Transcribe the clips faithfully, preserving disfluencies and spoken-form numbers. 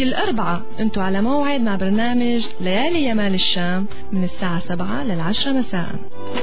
كل أربعة انتو على موعد مع برنامج ليالي يمال الشام من الساعة سبعة للعشرة مساء.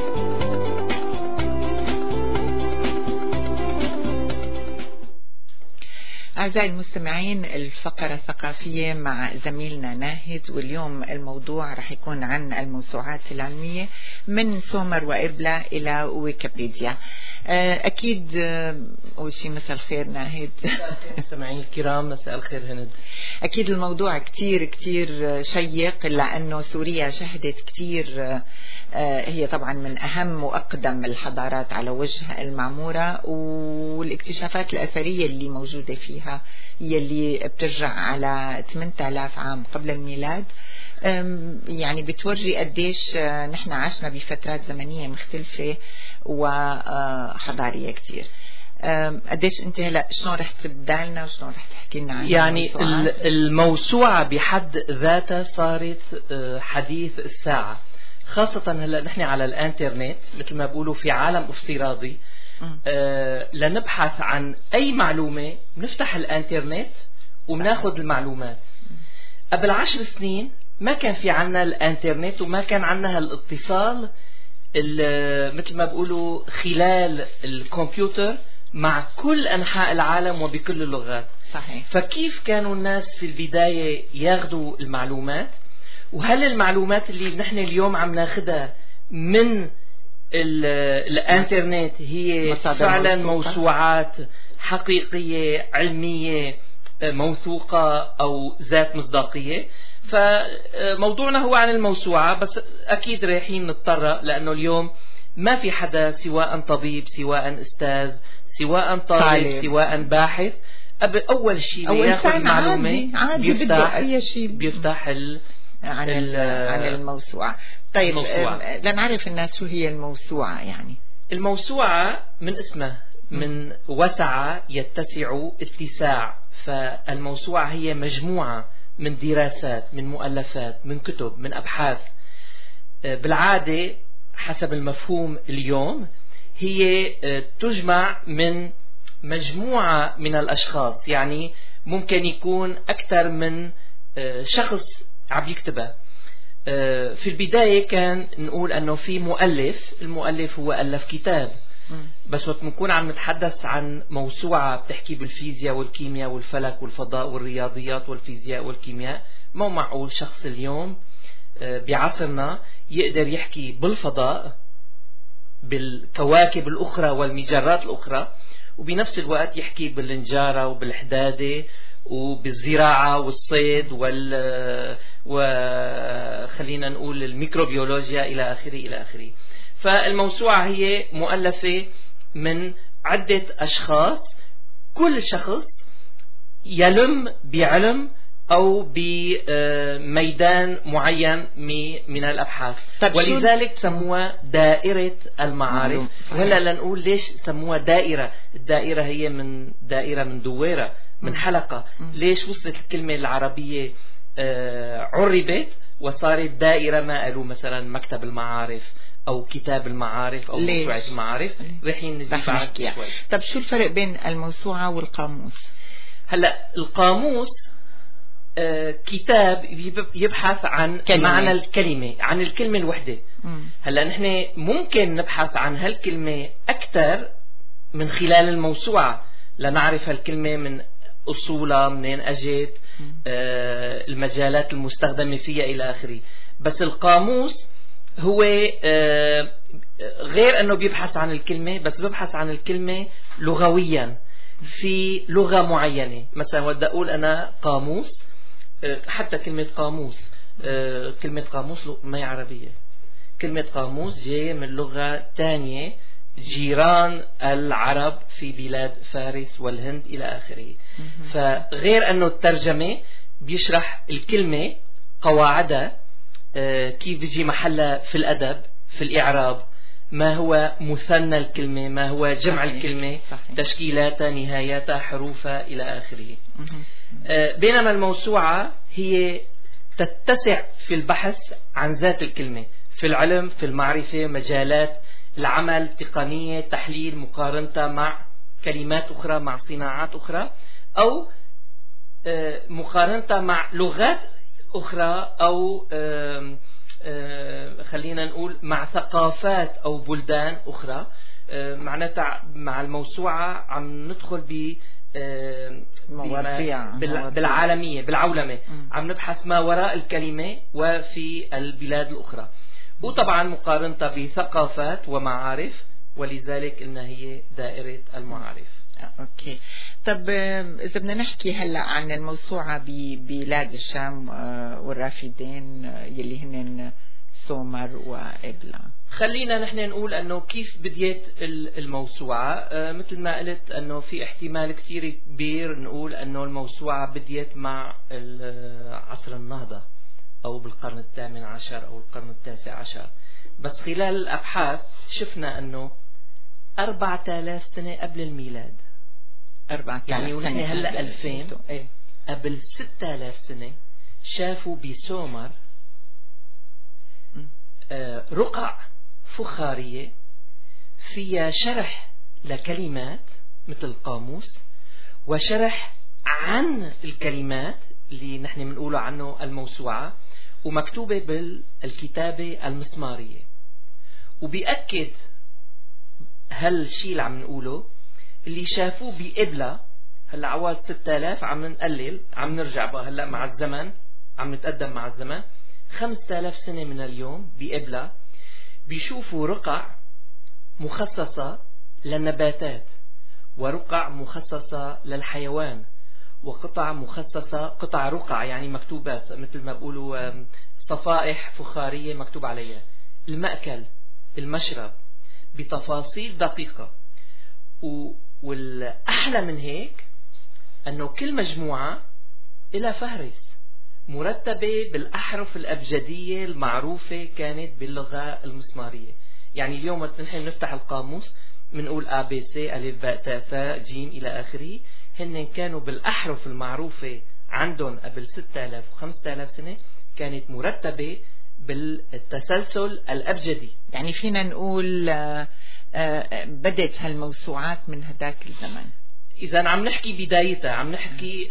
أعزائي المستمعين، الفقرة الثقافية مع زميلنا ناهد، واليوم الموضوع رح يكون عن الموسوعات العلمية من سومر وإبلة إلى ويكيبيديا. أكيد أول شيء مساء الخير ناهد. المستمعين الكرام مساء الخير هند. أكيد الموضوع كتير كتير شيق، لأنه سوريا شهدت كتير، هي طبعا من أهم وأقدم الحضارات على وجه المعمورة، والاكتشافات الأثرية اللي موجودة فيها هي اللي بترجع على ثمانية آلاف عام قبل الميلاد. يعني بتوري قديش نحن عشنا بفترات زمنية مختلفة وحضارية كتير. قديش انت هلا شلون رح تبدا لنا وشلون رح تحكي لنا عن يعني الموسوعة بحد ذاتها صارت حديث الساعة، خاصة هلا نحن على الانترنت مثل ما بقولوا في عالم افتراضي. آه لنبحث عن أي معلومة بنفتح الانترنت وبناخذ المعلومات. قبل عشر سنين ما كان في عنا الانترنت وما كان عنا هالاتصال مثل ما بقولوا خلال الكمبيوتر مع كل أنحاء العالم وبكل اللغات. صحيح. فكيف كانوا الناس في البداية ياخذوا المعلومات؟ وهل المعلومات اللي نحن اليوم عم ناخدها من الانترنت هي فعلا موسوعات حقيقية علمية موثوقة أو ذات مصداقية؟ فموضوعنا هو عن الموسوعة، بس أكيد رايحين نضطر، لأنه اليوم ما في حدا سواء طبيب سواء أستاذ سواء طالب, طالب. سواء باحث أول شيء أو ياخذ معلومة عادي. عادي بيفتح, أي شيء بيفتح ال عن, عن الموسوعة. طيب الموسوعة. لنعرف الناس شو هي الموسوعة. يعني الموسوعة من اسمها من وسع يتسع اتساع، فالموسوعة هي مجموعة من دراسات من مؤلفات من كتب من أبحاث. بالعادة حسب المفهوم اليوم هي تجمع من مجموعة من الأشخاص، يعني ممكن يكون أكثر من شخص عم يكتبها. في البداية كان نقول أنه في مؤلف، المؤلف هو ألف كتاب، بس وقت بنكون عم نتحدث عن موسوعة بتحكي بالفيزياء والكيمياء والفلك والفضاء والرياضيات والفيزياء والكيمياء، مو معقول شخص اليوم بعصرنا يقدر يحكي بالفضاء بالكواكب الأخرى والمجرات الأخرى وبنفس الوقت يحكي بالنجارة وبالحدادة وبالزراعة والصيد وال وخلينا نقول الميكروبيولوجيا إلى آخره إلى آخره. فالموسوعة هي مؤلفة من عدة أشخاص، كل شخص يلم بعلم أو بميدان معين من الأبحاث، ولذلك سموها دائرة المعارف. وهلا لنقول ليش سموها دائرة. الدائرة هي من دائرة من دويرة من حلقة. ليش وصلت الكلمة العربية عربت وصارت دائرة؟ ما قالوا مثلا مكتب المعارف أو كتاب المعارف أو موسوعة المعارف. رحين نزيد عنك شوي. طب شو الفرق بين الموسوعة والقاموس؟ هلا القاموس آه كتاب يبحث عن كلمة. معنى الكلمة، عن الكلمة الوحدة. مم. هلا نحن ممكن نبحث عن هالكلمة أكثر من خلال الموسوعة لنعرف هالكلمة من أصولها منين أجت، آه المجالات المستخدمة فيها إلى آخره. بس القاموس هو آه غير أنه بيبحث عن الكلمة، بس بيبحث عن الكلمة لغويا في لغة معينة. مثلا بدي أقول أنا قاموس، حتى كلمة قاموس كلمة قاموس ما هي عربية. كلمة قاموس جاية من لغة تانية جيران العرب في بلاد فارس والهند إلى آخره. فغير أنه الترجمة بيشرح الكلمة قواعدها، كيف بيجي محلها في الأدب في الإعراب، ما هو مثنى الكلمة، ما هو جمع صحيح. الكلمة صحيح. تشكيلاتها نهاياتها حروفها إلى آخره. بينما الموسوعة هي تتسع في البحث عن ذات الكلمة، في العلم في المعرفة مجالات العمل تقنية تحليل مقارنتها مع كلمات أخرى مع صناعات أخرى، أو مقارنة مع لغات أخرى أو خلينا نقول مع ثقافات أو بلدان أخرى. معناتها مع الموسوعة عم ندخل ب مواضيع بالعالمية بالعولمة، عم نبحث ما وراء الكلمة وفي البلاد الأخرى، وطبعا مقارنة بثقافات ومعارف، ولذلك إنها هي دائرة المعارف. اوكي. طب اذا بدنا نحكي هلا عن الموسوعة ببلاد الشام والرافدين يلي هن سومر وإبلا، خلينا نحن نقول انه كيف بديت الموسوعة. آه مثل ما قلت انه في احتمال كتير كبير نقول انه الموسوعة بديت مع عصر النهضة او بالقرن الثامن عشر او القرن التاسع عشر، بس خلال الابحاث شفنا انه أربعة آلاف سنة قبل الميلاد. أربعة آلاف يعني ونحن هلا ألفين، ايه؟ قبل ستة آلاف سنة شافوا بسومر آه رقع فخارية فيها شرح لكلمات مثل القاموس، وشرح عن الكلمات اللي نحن بنقوله عنه الموسوعة، ومكتوبة بالكتابة المسمارية. وبيأكد هالشيء اللي عم نقوله اللي شافوه بإبلا. هلا عواد ستة آلاف عم نقلل، عم نرجع بقى هلا مع الزمن، عم نتقدم مع الزمن خمسة آلاف سنة من اليوم بإبلا بيشوفوا رقع مخصصة للنباتات، ورقع مخصصة للحيوان، وقطع مخصصة قطع رقع يعني مكتوبات مثل ما بقولوا صفائح فخارية مكتوب عليها المأكل المشرب بتفاصيل دقيقة. والأحلى من هيك أنه كل مجموعة إلى فهرس مرتبة بالأحرف الأبجدية المعروفة كانت باللغة المسمارية. يعني اليوم نحن نفتح القاموس منقول A B C ألف باء تاء ثاء جيم إلى آخره، هن كانوا بالأحرف المعروفة عندهم قبل ستة آلاف وخمسة آلاف سنة، كانت مرتبة بالتسلسل الأبجدي. يعني فينا نقول بدت هالموسوعات من هداك الزمن. إذا عم نحكي بدايتها، عم نحكي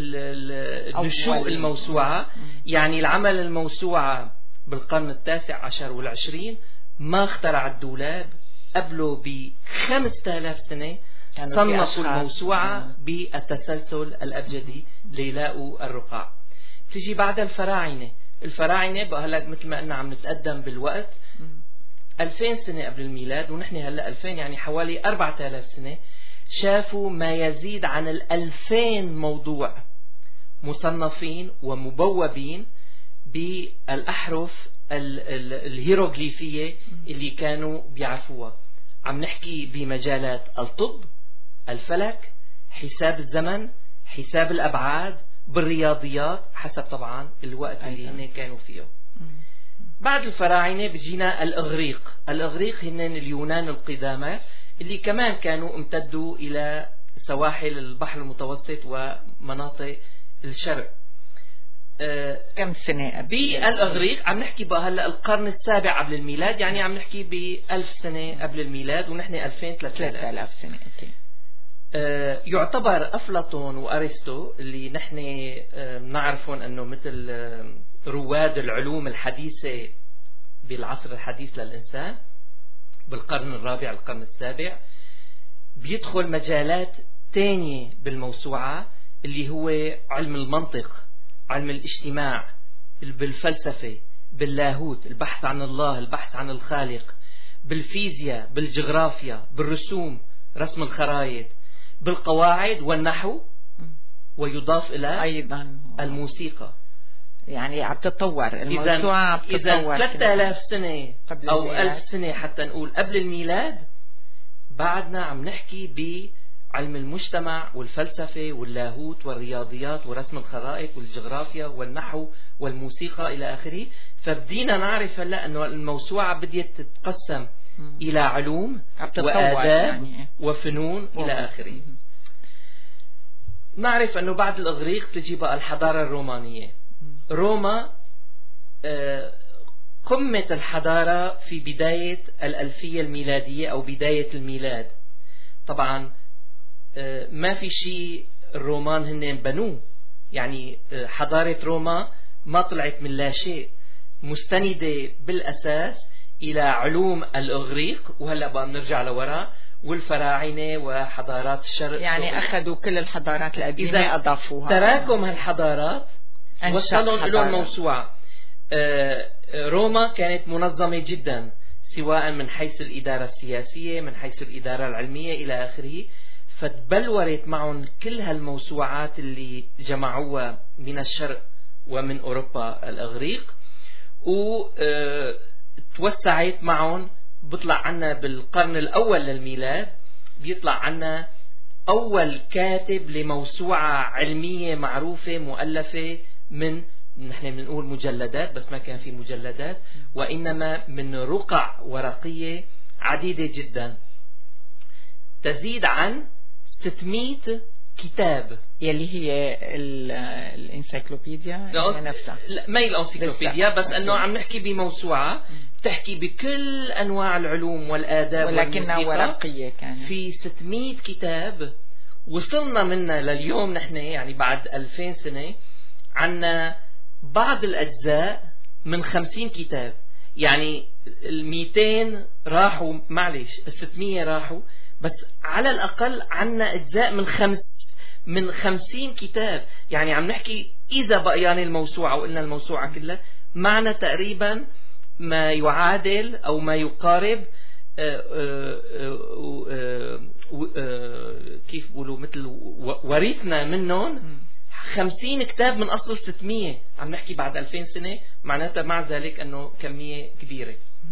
نشوء الموسوعة، يعني العمل الموسوعة بالقرن التاسع عشر والعشرين، ما اخترع الدولاب قبله بخمسة آلاف سنة صنفوا الموسوعة بالتسلسل الأبجدي ليلاقوا الرقاع. تيجي بعد الفراعنة. الفراعنة بقى هلا مثل ما قلنا عم نتقدم بالوقت، ألفين سنة قبل الميلاد، ونحن هلا ألفين يعني حوالي أربعة آلاف سنة، شافوا ما يزيد عن الألفين موضوع مصنفين ومبوبين بالأحرف الهيروغليفية اللي كانوا بيعرفوها. عم نحكي بمجالات الطب، الفلك، حساب الزمن، حساب الأبعاد، بالرياضيات، حسب طبعا الوقت اللي هن كانوا فيه. بعد الفراعنة بجينا الإغريق. الإغريق هن اليونان القدامى اللي كمان كانوا امتدوا إلى سواحل البحر المتوسط ومناطق الشرق. أه كم سنة بالإغريق عم نحكي بقى هلا القرن السابع قبل الميلاد، يعني عم نحكي بألف سنة قبل الميلاد، ونحن ألفين ثلاثة آلاف سنة. أوكي. أه يعتبر أفلاطون وأرسطو اللي نحن أه نعرفون أنه مثل أه رواد العلوم الحديثة بالعصر الحديث للإنسان بالقرن الرابع القرن السابع، بيدخل مجالات تانية بالموسوعة اللي هو علم المنطق، علم الاجتماع، بالفلسفة، باللاهوت، البحث عن الله، البحث عن الخالق، بالفيزياء، بالجغرافيا، بالرسوم، رسم الخرائط، بالقواعد والنحو، ويضاف إلى أيضا الموسيقى. يعني عم تتطور الموسوعة، عم تتطور. إذا ثلاثة آلاف سنة أو ألف سنة حتى نقول قبل الميلاد، بعدنا عم نحكي بعلم المجتمع والفلسفة واللاهوت والرياضيات ورسم الخرائط والجغرافيا والنحو والموسيقى إلى آخره. فبدينا نعرف هلا أنه الموسوعة بديت تتقسم م. إلى علوم وآداب يعني. وفنون و... إلى آخره. نعرف أنه بعد الإغريق تجي بقى الحضارة الرومانية. روما قمة الحضارة في بداية الألفية الميلادية أو بداية الميلاد. طبعا ما في شيء الرومان هن بنوه، يعني حضارة روما ما طلعت من لا شيء، مستندة بالأساس إلى علوم الإغريق، وهلأ بقى بنرجع لوراء، والفراعنة وحضارات الشرق. يعني أخذوا كل الحضارات القديمة أضافوها، تراكم هالحضارات وصلوا لهم موسوعة. روما كانت منظمة جدا، سواء من حيث الإدارة السياسية، من حيث الإدارة العلمية إلى آخره، فتبلورت معهم كل هالموسوعات اللي جمعوها من الشرق ومن أوروبا الإغريق، وتوسعت معهم. بيطلع عنا بالقرن الأول للميلاد بيطلع عنا أول كاتب لموسوعة علمية معروفة مؤلفة من، نحن بنقول مجلدات بس ما كان في مجلدات، وإنما من رقع ورقية عديدة جدا، تزيد عن ستمائة كتاب، يلي هي الانسيكلوبيديا نفسها. لا، ما هي الانسيكلوبيديا، بس انه عم نحكي بموسوعة بتحكي بكل انواع العلوم والآداب، ولكنها ورقية كانت في ستمائة كتاب. وصلنا منها لليوم نحن يعني بعد ألفين سنة عنا بعض الأجزاء من خمسين كتاب، يعني الميتين راحوا، معلش الستمية راحوا، بس على الأقل عنا أجزاء من خمس من خمسين كتاب. يعني عم نحكي إذا بقيان الموسوعة وقلنا الموسوعة كلها معنا تقريبا ما يعادل أو ما يقارب آآ آآ آآ كيف بقولوا مثل ورثنا منهم خمسين كتاب من أصل ستمية. عم نحكي بعد ألفين سنة، معناتها مع ذلك أنه كمية كبيرة.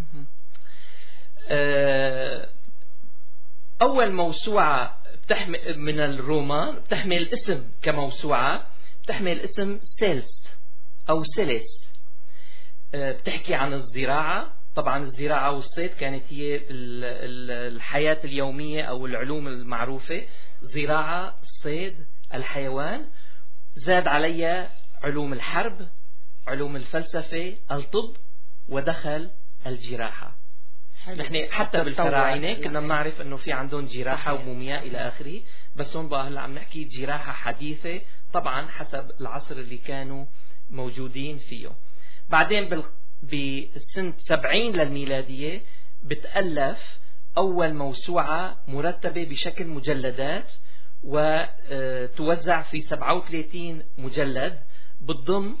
أول موسوعة بتحمل من الرومان بتحمل اسم كموسوعة، بتحمل اسم سيلس أو سيلس، بتحكي عن الزراعة. طبعا الزراعة والصيد كانت هي الحياة اليومية أو العلوم المعروفة، زراعة، الصيد، الحيوان. زاد عليها علوم الحرب، علوم الفلسفة، الطب، ودخل الجراحة. نحن حتى بالفراعنة كنا بنعرف انه في عندهم جراحة ومومياء الى اخره، بس هون بقى هلا عم نحكي جراحة حديثة طبعا حسب العصر اللي كانوا موجودين فيه. بعدين بال... بسنة سبعين للميلادية بتألف أول موسوعة مرتبة بشكل مجلدات، وتوزع في سبعة وثلاثين مجلد، بتضم،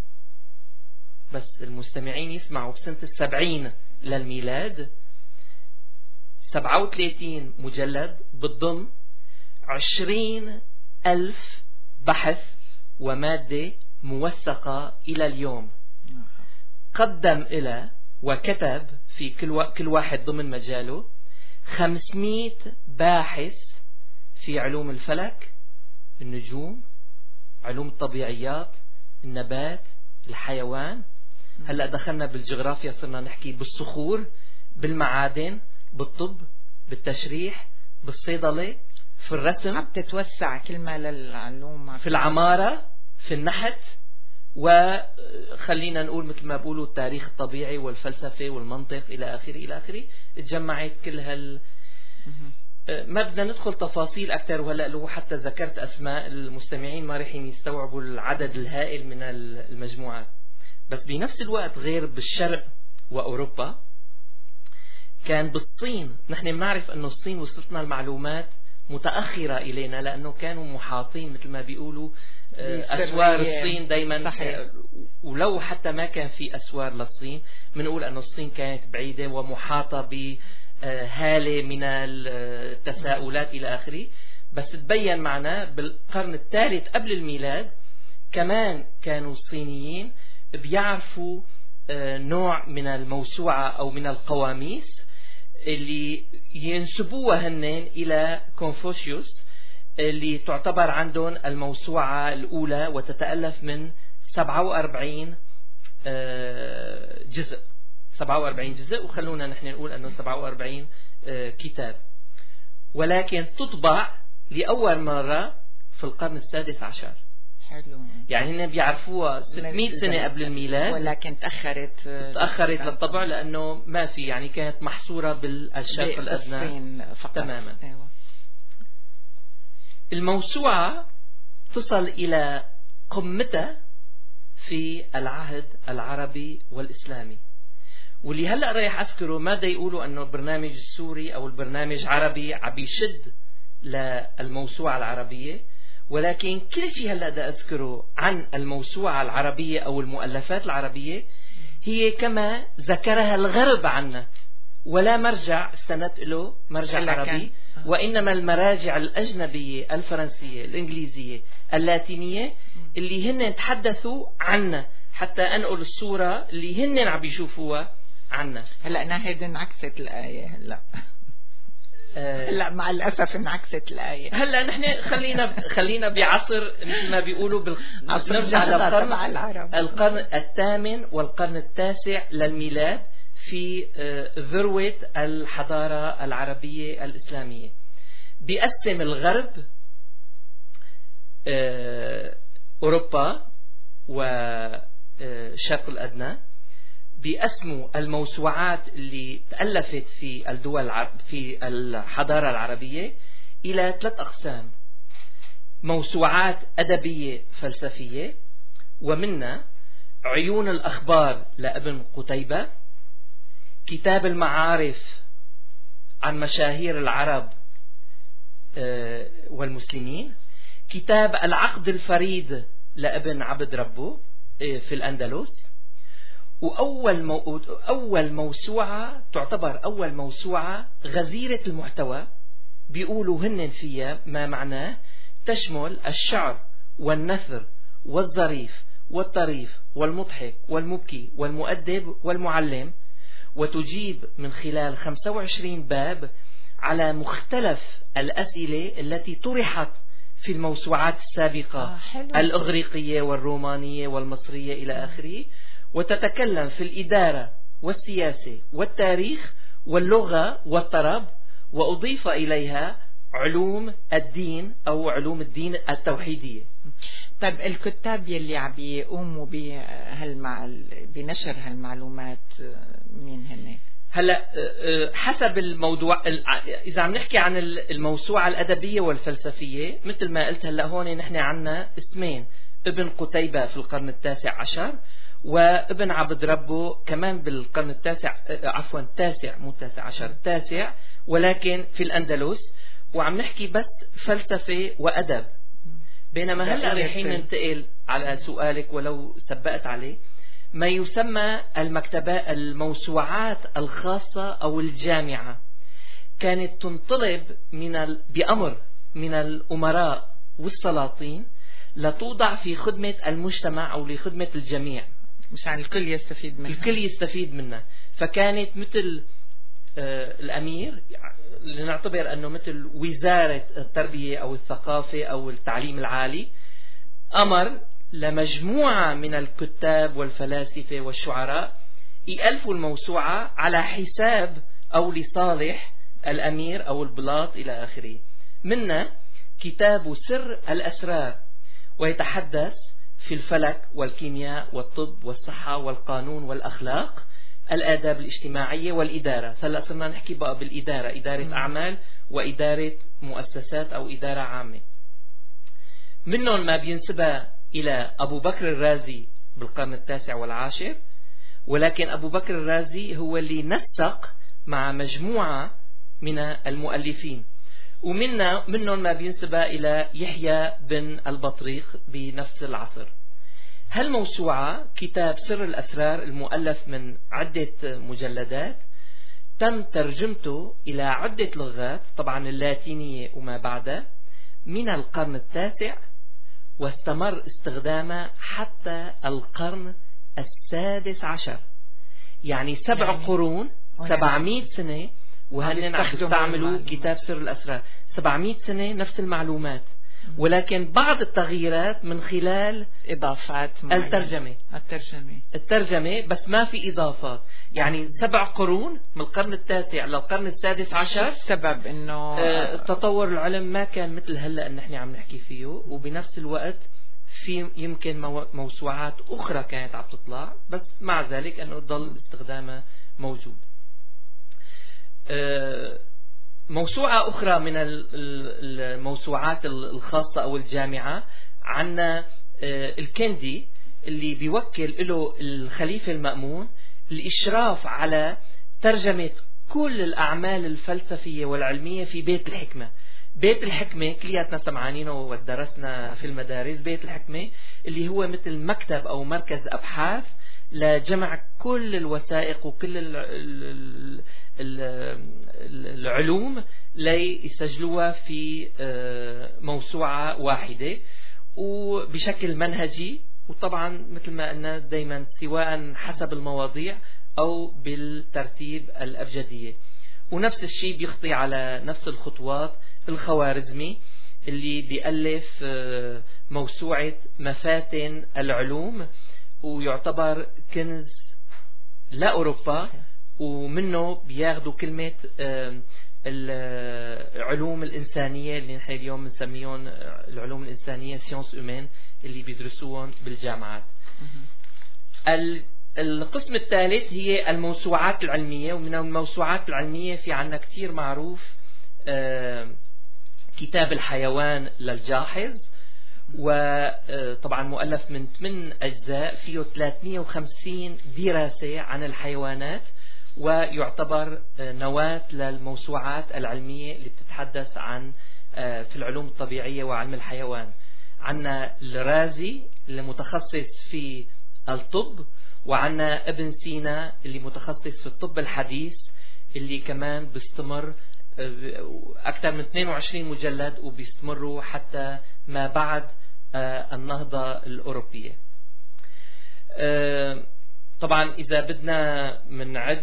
بس المستمعين يسمعوا، بسنة السبعين للميلاد سبعة وثلاثين مجلد، بتضم عشرين ألف بحث ومادة موثقة إلى اليوم. قدم إلى وكتب في كل كل واحد ضمن مجاله خمسمائة باحث في علوم الفلك، النجوم، علوم الطبيعيات، النبات، الحيوان. هلأ دخلنا بالجغرافيا، صرنا نحكي بالصخور، بالمعادن، بالطب، بالتشريح، بالصيدلة، في الرسم، عم تتوسع كل ما للعلوم، في العمارة، في النحت، وخلينا نقول مثل ما بقولوا التاريخ الطبيعي والفلسفة والمنطق إلى آخره إلى آخره. تجمعت كل هال ما بدنا ندخل تفاصيل أكثر، وهلأ لو حتى ذكرت أسماء المستمعين ما رح يستوعبوا العدد الهائل من المجموعات. بس بنفس الوقت غير بالشرق وأوروبا، كان بالصين. نحن بنعرف أنه الصين وصلتنا المعلومات متأخرة إلينا، لأنه كانوا محاطين مثل ما بيقولوا أسوار الصين دايما. ولو حتى ما كان في أسوار للصين، بنقول أنه الصين كانت بعيدة ومحاطة بهالة من التساؤلات إلى آخره. بس تبين معنا بالقرن الثالث قبل الميلاد كمان كانوا الصينيين بيعرفوا نوع من الموسوعة أو من القواميس اللي ينسبوها هن إلى كونفوشيوس، اللي تعتبر عندهم الموسوعة الأولى، وتتألف من سبعة وأربعين جزء سبعة وأربعين جزء، وخلونا نحن نقول أنه سبعة وأربعين كتاب، ولكن تطبع لأول مرة في القرن السادس عشر. حلو. يعني هن بيعرفوها ستمائة سنة قبل الميلاد، ولكن تأخرت تأخرت للطبع لأنه ما في، يعني كانت محصورة بالشرق الأدنى تماما. أيوة. الموسوعة تصل إلى قمته في العهد العربي والإسلامي. واللي هلأ رايح أذكره ما دا يقولوا أنه البرنامج السوري أو البرنامج عربي عم يشد للموسوعة العربية، ولكن كل شيء هلأ دا أذكره عن الموسوعة العربية أو المؤلفات العربية هي كما ذكرها الغرب عنا، ولا مرجع استندت له مرجع عربي، وإنما المراجع الأجنبية الفرنسية الإنجليزية اللاتينية اللي هن تحدثوا عنا حتى أنقل الصورة اللي هن عم بيشوفوها عنا. هلا ناهد انعكست الآية هلا هلا مع الأسف انعكست الآية. هلا نحن خلينا خلينا بعصر مثل ما بيقولوا بال... نرجع للقرن القرن الثامن والقرن التاسع للميلاد في ذروة الحضارة العربية الإسلامية. بيقسم الغرب أوروبا وشرق الأدنى بيقسموا الموسوعات اللي تألفت في الدول العرب في الحضارة العربية إلى ثلاث أقسام: موسوعات أدبية فلسفية، ومنها عيون الأخبار لابن قتيبة، كتاب المعارف عن مشاهير العرب والمسلمين، كتاب العقد الفريد لابن عبد ربه في الأندلس، وأول مو... أول موسوعة تعتبر أول موسوعة غزيرة المحتوى بيقولوا هن فيها ما معناه تشمل الشعر والنثر والظريف والطريف والمضحك والمبكي والمؤدب والمعلم، وتجيب من خلال خمسة وعشرين باب على مختلف الأسئلة التي طرحت في الموسوعات السابقة آه الإغريقية والرومانية والمصرية إلى آخره، وتتكلم في الإدارة والسياسة والتاريخ واللغة والطرب، وأضيف إليها علوم الدين أو علوم الدين التوحيدية. طيب الكتاب يلي عم بيقوموا بنشر هالمعلومات مين هن؟ هلا حسب الموضوع. إذا عم نحكي عن الموسوعة الأدبية والفلسفية مثل ما قلت هلا هون نحن عنا اسمين: ابن قتيبة في القرن التاسع عشر، وابن عبد ربه كمان بالقرن التاسع عفوا التاسع مو التاسع عشر التاسع، ولكن في الأندلس، وعم نحكي بس فلسفة وأدب. بينما هلا رايحين ننتقل على سؤالك ولو سبقت عليه ما يسمى المكتبات الموسوعات الخاصة أو الجامعة، كانت تنطلب من ال... بأمر من الأمراء والسلاطين لتوضع في خدمة المجتمع أو لخدمة الجميع، مشان الكل يستفيد منها. الكل يستفيد منها. فكانت مثل آه الأمير، لنعتبر أنه مثل وزارة التربية أو الثقافة أو التعليم العالي، أمر لمجموعة من الكتاب والفلاسفة والشعراء يألفوا الموسوعة على حساب أو لصالح الأمير أو البلاط إلى آخره. منها كتاب سر الأسرار، ويتحدث في الفلك والكيمياء والطب والصحة والقانون والأخلاق، الآداب الاجتماعية والإدارة. هلا صرنا نحكي بقى بالإدارة، إدارة م. أعمال وإدارة مؤسسات أو إدارة عامة. منهم ما بينسبه إلى أبو بكر الرازي بالقرن التاسع والعاشر، ولكن أبو بكر الرازي هو اللي نسق مع مجموعة من المؤلفين، ومنا منهم ما بينسبه إلى يحيى بن البطريق بنفس العصر. هالموسوعة كتاب سر الأسرار المؤلف من عدة مجلدات، تم ترجمته إلى عدة لغات، طبعا اللاتينية وما بعدها، من القرن التاسع، واستمر استخدامه حتى القرن السادس عشر، يعني سبع يعني قرون سبعمائة سنة وهن عم يستعملوا كتاب سر الأسرار. سبعمائة سنة نفس المعلومات، ولكن بعض التغييرات من خلال إضافات الترجمة الترجمة الترجمة بس ما في إضافات. يعني سبع قرون من القرن التاسع للقرن السادس عشر. السبب إنه آه تطور العلم ما كان مثل هلأ إن نحن عم نحكي فيه، وبنفس الوقت في يمكن موسوعات أخرى كانت عم تطلع، بس مع ذلك أنه ضل استخدامها موجود. آه موسوعة أخرى من الموسوعات الخاصة أو الجامعة عنا الكندي اللي بيوكل له الخليفة المأمون الإشراف على ترجمة كل الأعمال الفلسفية والعلمية في بيت الحكمة. بيت الحكمة كلياتنا سمعانينه ودرسنا في المدارس. بيت الحكمة اللي هو مثل مكتب أو مركز أبحاث لجمع كل الوثائق وكل العلوم ليسجلوها في موسوعة واحدة وبشكل منهجي، وطبعا مثل ما قلنا دايما سواء حسب المواضيع أو بالترتيب الأبجدية. ونفس الشيء بيخطي على نفس الخطوات الخوارزمي اللي بيألف موسوعة مفاتن العلوم، ويعتبر كنز لأوروبا، ومنه بياخدوا كلمة العلوم الإنسانية اللي نحن اليوم بنسميهم العلوم الإنسانية سيونس أومين اللي بيدرسوهم بالجامعات. القسم الثالث هي الموسوعات العلمية، ومن الموسوعات العلمية في عنا كتير معروف كتاب الحيوان للجاحظ، وطبعا مؤلف من ثمان أجزاء فيه ثلاثمئة وخمسين دراسة عن الحيوانات، ويعتبر نواة للموسوعات العلمية اللي بتتحدث عن في العلوم الطبيعية وعلم الحيوان. عنا الرازي اللي متخصص في الطب، وعنا ابن سينا اللي متخصص في الطب الحديث اللي كمان بيستمر أكثر من اثنين وعشرين مجلد وبيستمروا حتى ما بعد النهضة الأوروبية. طبعا إذا بدنا منعد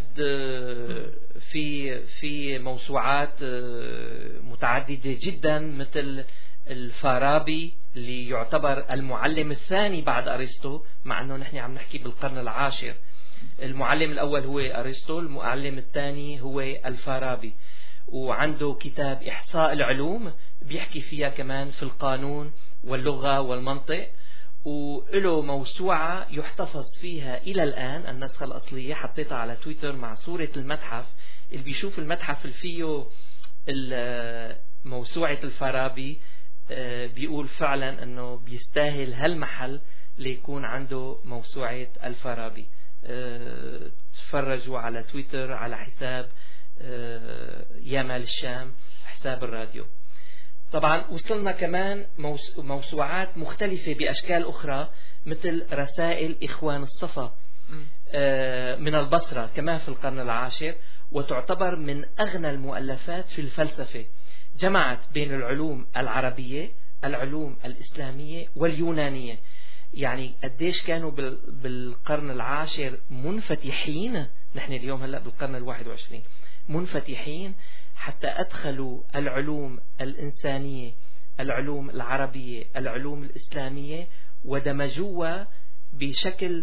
في في موسوعات متعددة جدا مثل الفارابي اللي يعتبر المعلم الثاني بعد أرسطو، مع أنه نحن عم نحكي بالقرن العاشر. المعلم الأول هو أرسطو، المعلم الثاني هو الفارابي، وعنده كتاب إحصاء العلوم بيحكي فيها كمان في القانون واللغة والمنطق، وله موسوعة يحتفظ فيها إلى الآن النسخة الأصلية، حطيتها على تويتر مع صورة المتحف. اللي بيشوف المتحف اللي فيه موسوعة الفارابي بيقول فعلا أنه بيستاهل هالمحل ليكون عنده موسوعة الفارابي. تفرجوا على تويتر على حساب يامال الشام، حساب الراديو. طبعا وصلنا كمان موسوعات مختلفة بأشكال أخرى مثل رسائل إخوان الصفا من البصرة كمان في القرن العاشر، وتعتبر من أغنى المؤلفات في الفلسفة. جمعت بين العلوم العربية، العلوم الإسلامية واليونانية. يعني قديش كانوا بالقرن العاشر منفتحين، نحن اليوم هلأ بالقرن الواحد وعشرين منفتحين، حتى أدخلوا العلوم الإنسانية، العلوم العربية، العلوم الإسلامية، ودمجوها بشكل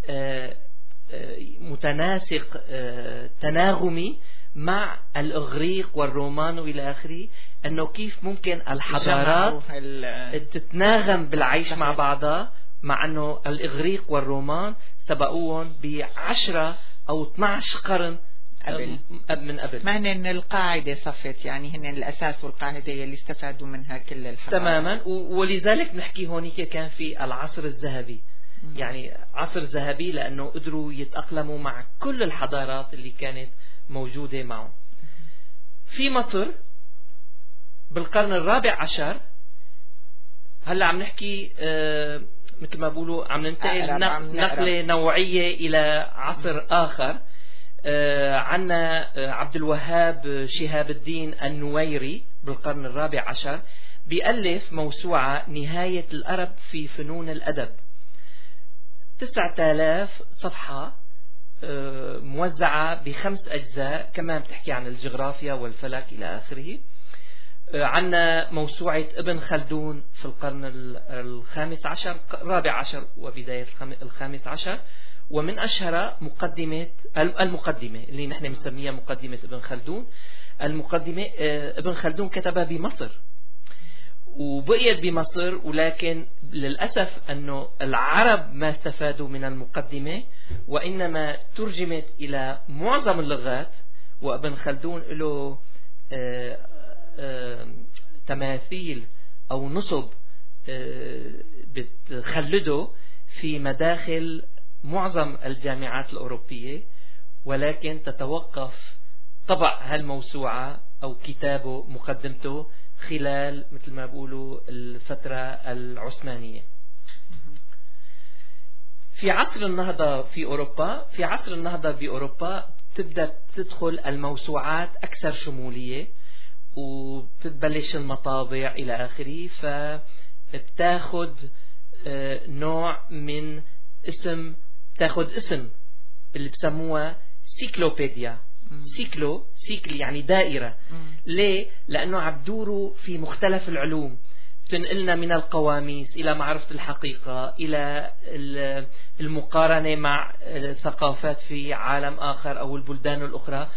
متناسق تناغمي مع الإغريق والرومان وإلى آخره، أنه كيف ممكن الحضارات تتناغم بالعيش مع بعضها، مع أنه الإغريق والرومان سبقوهم بعشرة أو اثنعش قرن قبل من قبل. معنى أن القاعدة صفت، يعني هن الأساس والقاعدة اللي استفادوا منها كل الحضارات تماما. ولذلك نحكي هونيك كان في العصر الذهبي، يعني عصر ذهبي لأنه قدروا يتأقلموا مع كل الحضارات اللي كانت موجودة معه. في مصر بالقرن الرابع عشر، هلا عم نحكي آه مثل ما بقولوا عم ننتقل نقلة نوعية إلى عصر آخر. آه عنا آه عبد الوهاب شهاب الدين النويري بالقرن الرابع عشر بيألف موسوعة نهاية الأرب في فنون الأدب، تسعة آلاف صفحة آه موزعة بخمس أجزاء، كمان بتحكي عن الجغرافيا والفلك إلى آخره. آه عنا موسوعة ابن خلدون في القرن الخامس عشر، الرابع عشر وبداية الخامس عشر، ومن أشهر مقدمة المقدمة اللي نحن بنسميها مقدمة ابن خلدون. المقدمة ابن خلدون كتبها بمصر وبقيت بمصر، ولكن للأسف أنه العرب ما استفادوا من المقدمة، وإنما ترجمت إلى معظم اللغات. وابن خلدون له تماثيل أو نصب بتخلده في مداخل معظم الجامعات الأوروبية، ولكن تتوقف طبع هالموسوعة أو كتابه مقدمته خلال مثل ما بقولوا الفترة العثمانية. في عصر النهضة في أوروبا في عصر النهضة بأوروبا تبدأ تدخل الموسوعات أكثر شمولية، وبتبلش المطابع إلى آخره، فبتاخد نوع من اسم تاخد اسم اللي بسموها سيكلوبيديا. سيكلو سيكل يعني دائرة. مم. ليه؟ لأنه عبدوروا في مختلف العلوم، تنقلنا من القواميس إلى معرفة الحقيقة، إلى المقارنة مع ثقافات في عالم آخر أو البلدان الأخرى.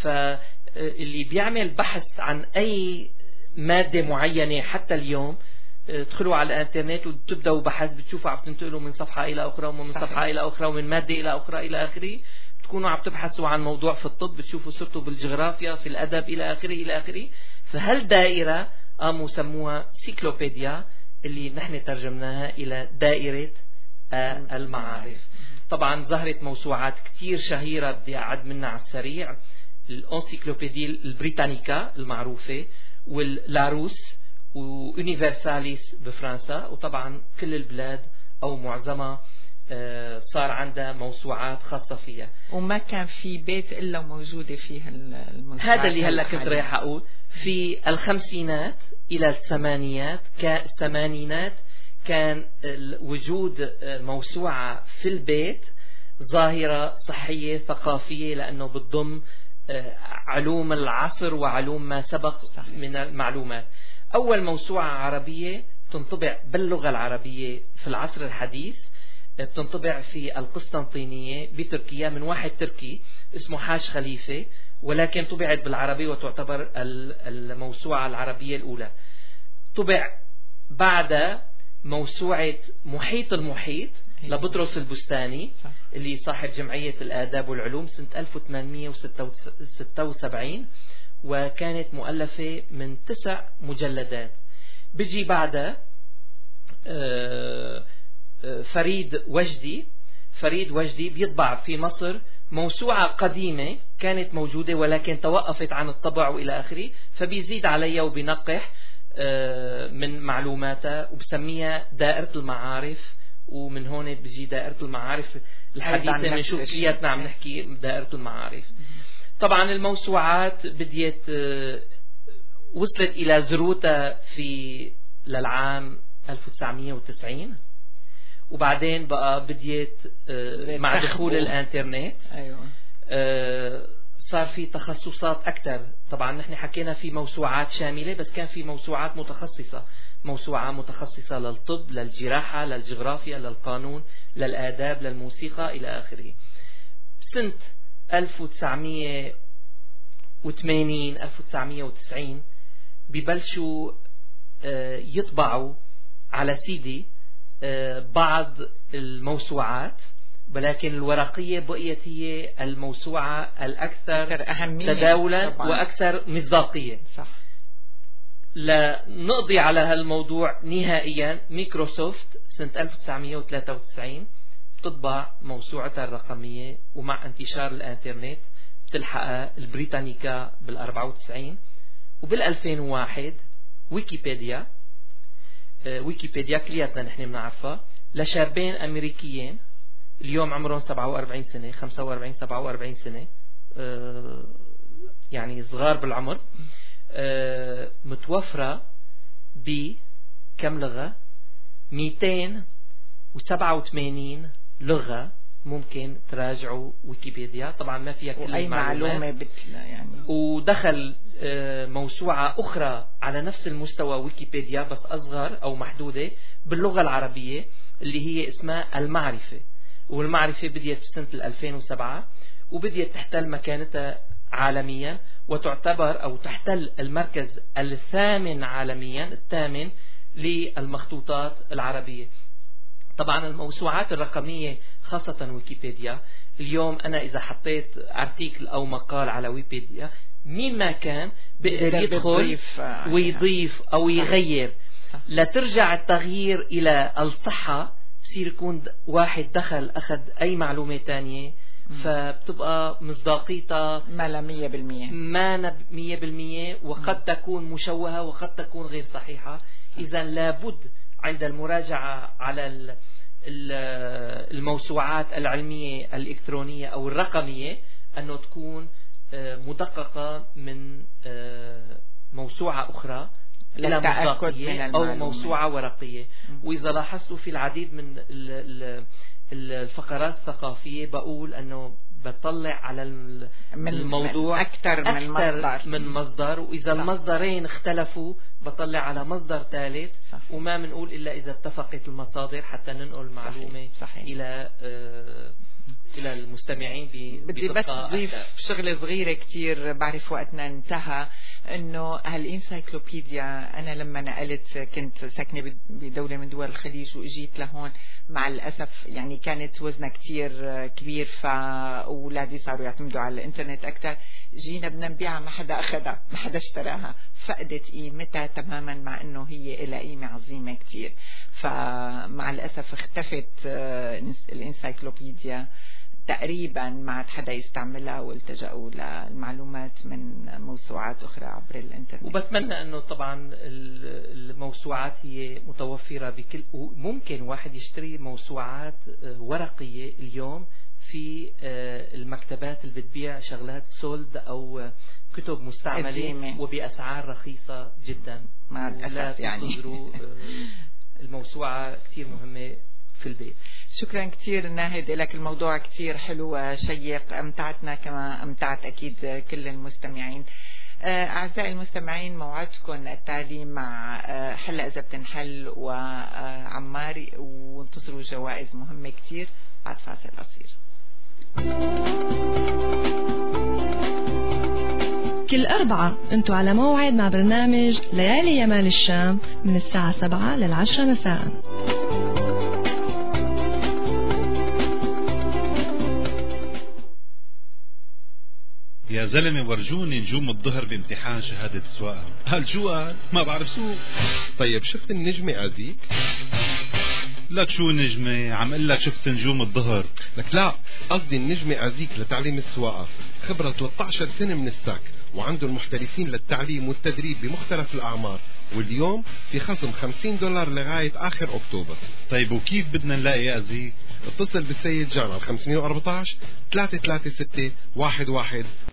فاللي بيعمل بحث عن أي مادة معينة حتى اليوم تدخلوا على الانترنت وتبدأوا بحث، بتشوفوا عم تنتقلوا من صفحة إلى أخرى ومن صفحة إلى أخرى ومن مادة إلى أخرى إلى آخره. تكونوا عم تبحثوا عن موضوع في الطب، بتشوفوا صرتوا بالجغرافيا في الأدب إلى آخره إلى آخره. فهالدائرة قاموا سموها سيكلوبيديا، اللي نحن ترجمناها إلى دائرة المعارف. طبعا ظهرت موسوعات كتير شهيرة بدي أعد منها على السريع: الانسيكلوبيديا البريطانيكا المعروفة، واللاروس، ويونيفرساليس بفرنسا. وطبعا كل البلاد أو معظمها صار عندها موسوعات خاصة فيها، وما كان في بيت إلا موجودة فيها الموسوعات. هذا اللي هلا كنت رايح أقول. في الخمسينات إلى الثمانينات الثمانينات كان وجود موسوعة في البيت ظاهرة صحية ثقافية، لأنه بتضم علوم العصر وعلوم ما سبق من المعلومات. أول موسوعة عربية تنطبع باللغة العربية في العصر الحديث بتنطبع في القسطنطينية بتركيا من واحد تركي اسمه حاج خليفة، ولكن طبعت بالعربي وتعتبر الموسوعة العربية الأولى. طبع بعد موسوعة محيط المحيط لبطرس البستاني اللي صاحب جمعية الآداب والعلوم سنة ألف وثمانمئة وستة وسبعين، وكانت مؤلفة من تسع مجلدات. بيجي بعدها فريد وجدي فريد وجدي بيطبع في مصر موسوعة قديمة كانت موجودة ولكن توقفت عن الطبع وإلى آخره، فبيزيد عليها وبينقح من معلوماتها وبسميها دائرة المعارف. ومن هون بيجي دائرة المعارف الحديثة بنشوف كلياتنا عم نحكي دائرة المعارف. طبعا الموسوعات بديت وصلت إلى ذروتها في للعام ألف وتسعمئة وتسعين، وبعدين بقى بديت مع دخول الانترنت أيوة. صار في تخصصات أكثر. طبعا نحن حكينا في موسوعات شاملة، بس كان في موسوعات متخصصة، موسوعة متخصصة للطب، للجراحة، للجغرافيا، للقانون، للآداب، للموسيقى إلى آخره. سنة ألف وتسعمئة وثمانين ألف وتسعمئة وتسعين ببلشوا يطبعوا على سيدي بعض الموسوعات، ولكن الورقية بقيت هي الموسوعة الأكثر أهمية تداولا طبعاً. وأكثر مصداقية. صح. لنقضي على هالموضوع نهائيا، مايكروسوفت سنة ألف وتسعمئة وثلاثة وتسعين تطبع موسوعتها الرقمية، ومع انتشار الانترنت بتلحقها البريطانيكا بالأربعة وتسعين، وبالألفين وواحد ويكيبيديا. ويكيبيديا كلياتنا نحن بنعرفها لشابين أمريكيين اليوم عمرهم سبعة وأربعين سنة خمسة وأربعين سبعة وأربعين سنة، يعني صغار بالعمر، متوفرة بكم لغة؟ مئتين وسبعة وثمانين لغة. ممكن تراجعوا ويكيبيديا، طبعا ما فيها كل أي معلومة بتلا يعني. ودخل موسوعة أخرى على نفس المستوى ويكيبيديا بس أصغر أو محدودة باللغة العربية اللي هي اسمها المعرفة. والمعرفة بديت في سنة ألفين وسبعة وبديت تحتل مكانتها عالميا، وتعتبر أو تحتل المركز الثامن عالميا الثامن للمخطوطات العربية. طبعا الموسوعات الرقمية خاصة ويكيبيديا اليوم، أنا إذا حطيت ارتيكل أو مقال على ويكيبيديا مين ما كان بيقدر يدخل ويضيف أو يغير. لترجع التغيير إلى الصحة بصير يكون واحد دخل أخذ أي معلومة تانية فبتبقى مصداقيتها ما لا مية بالمية ما مية بالمية وقد تكون مشوهة وقد تكون غير صحيحة. إذا لابد عند المراجعة على الموسوعات العلمية الإلكترونية أو الرقمية أنه تكون مدققة من موسوعة أخرى إلى مصداقية أو موسوعة ورقية. وإذا لاحظتوا في العديد من الفقرات الثقافية بقول أنه بطلع على الموضوع من أكثر من مصدر من مصدر وإذا صح. المصدرين اختلفوا بطلع على مصدر ثالث وما منقول إلا إذا اتفقت المصادر حتى ننقل معلومة صحيح. صحيح. إلى آه إلى المستمعين. بدي بس ضيف شغلة صغيرة كتير بعرف وقتنا انتهى انه هالانسايكلوبيديا انا لما نقلت كنت ساكنة بدولة من دول الخليج واجيت لهون مع الاسف يعني كانت وزنها كتير كبير فاولادي صاروا يعتمدوا على الانترنت اكثر. جينا بدنا نبيعها ما حدا اخذها ما حدا اشتراها فقدت قيمتها تماما مع انه هي لها قيمة عظيمة كتير. فمع الاسف اختفت الانسايكلوبيديا تقريبا ما عاد حدا يستعملها والتجأوا للمعلومات من موسوعات أخرى عبر الإنترنت. وبتمنى أنه طبعا الموسوعات هي متوفرة بكل ممكن واحد يشتري موسوعات ورقية اليوم في المكتبات اللي بتبيع شغلات سولد أو كتب مستعملة قديمة وبأسعار رخيصة جدا. مع الأسف يعني الموسوعة كتير مهمة في البيت. شكرا كتير ناهد لك. الموضوع كتير حلو وشيق أمتعتنا كما أمتعت أكيد كل المستمعين. أعزائي المستمعين موعدكم التالي مع حلقة إذا بتنحل وعمار وانتظروا جوائز مهمة كتير بعد فاصل قصير. كل أربعة أنتوا على موعد مع برنامج ليالي يمال الشام من الساعة سبعة للعشرة مساء. يا زلمة ورجوني نجوم الظهر بامتحان شهادة السواقة. هالجوال ما بعرف سوق. طيب شفت النجمة أزيك؟ لك شو نجمة؟ عم قل لك شفت نجوم الظهر. لك لا قصدي النجمة أزيك لتعليم السواقة، خبرة ثلاثة عشر سنة من الساك وعنده المحترفين للتعليم والتدريب بمختلف الأعمار واليوم في خصم خمسين دولار لغاية آخر أكتوبر. طيب وكيف بدنا نلاقي أزيك؟ اتصل بالسيد جان على خمسمية وأربعة عشر ثلاثة ثلاثة ستة واحد واحد